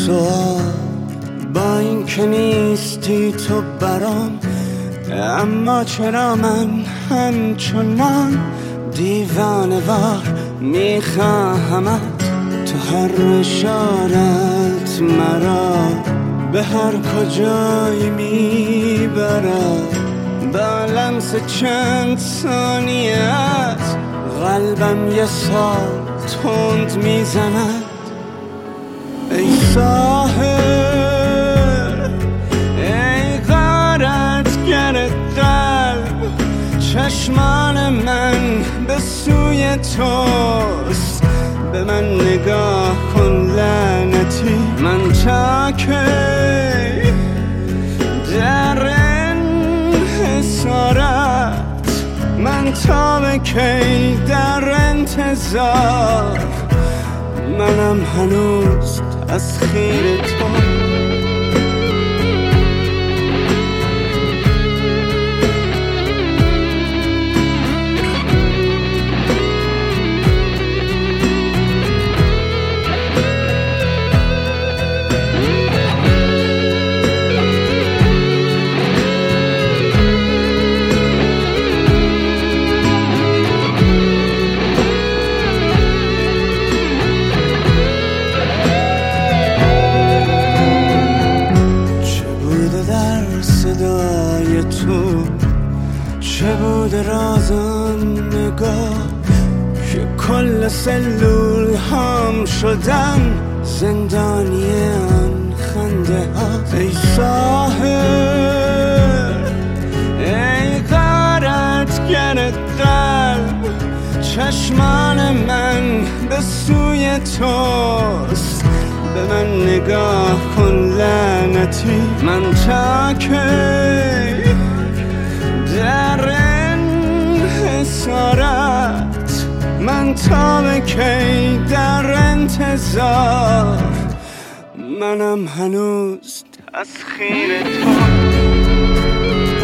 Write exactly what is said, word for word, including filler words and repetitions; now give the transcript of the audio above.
سوال با این که نیستی تو برام، اما چرا من همچنان دیوانه وار میخواهمت. تو هر اشارت مرا به هر کجایی میبرد، با لمس چند ثانیت قلبم یه سال تند میزند. ای ساحر، ای غارتگر قلب، چشمان من به سوی توست. به من نگاه کن لعنتی، من تا کی در انحصارت، من تا به کی در انتظار. منم هنوز تسخیر تو. صدای تو چه بود رازان نگاه که کل سلول هم شدم زندانی آن خنده ها. ای ساحر، ای غارتگر قلب، چشمان من به سوی توست. به من نگاه کن لعنتی، من تا کی در انحصارت، من تا به کی در انتظار. منم هنوز تسخیر تو.